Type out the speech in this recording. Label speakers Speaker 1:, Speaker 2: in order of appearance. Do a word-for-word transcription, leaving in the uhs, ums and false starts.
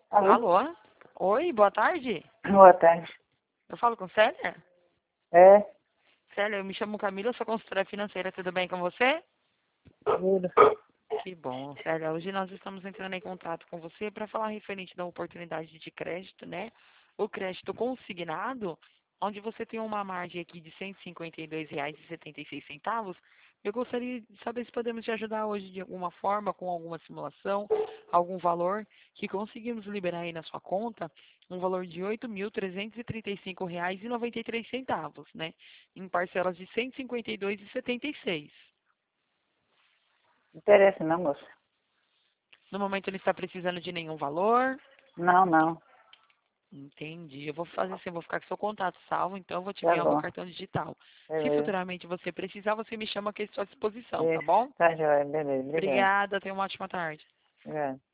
Speaker 1: Alô?
Speaker 2: Alô? Oi, boa tarde.
Speaker 1: Boa tarde.
Speaker 2: Eu falo com Célia?
Speaker 1: É,
Speaker 2: Célia, eu me chamo Camila, sou consultora financeira, tudo bem com você?
Speaker 1: tudo.
Speaker 2: Que bom, Célia. Hoje nós estamos entrando em contato com você para falar referente da oportunidade de crédito, né? O crédito consignado, onde você tem uma margem aqui de cento e cinquenta e dois reais e setenta e seis centavos. Eu gostaria de saber se podemos te ajudar hoje de alguma forma, com alguma simulação, algum valor que conseguimos liberar aí na sua conta, um valor de oito mil trezentos e trinta e cinco reais e noventa e três centavos, né? Em parcelas de cento e cinquenta e dois reais e setenta e seis.
Speaker 1: Não interessa não, moça.
Speaker 2: No momento ele está precisando de nenhum valor.
Speaker 1: Não, não.
Speaker 2: Entendi. Eu vou fazer assim, eu vou ficar com seu contato salvo, então eu vou te
Speaker 1: Tá
Speaker 2: enviar o meu
Speaker 1: bom.
Speaker 2: cartão digital. Se
Speaker 1: Beleza.
Speaker 2: futuramente você precisar, você me chama aqui à sua disposição, tá
Speaker 1: Isso.
Speaker 2: bom?
Speaker 1: Tá joia, beleza. Obrigado.
Speaker 2: Obrigada, tenha uma ótima tarde.
Speaker 1: Obrigado.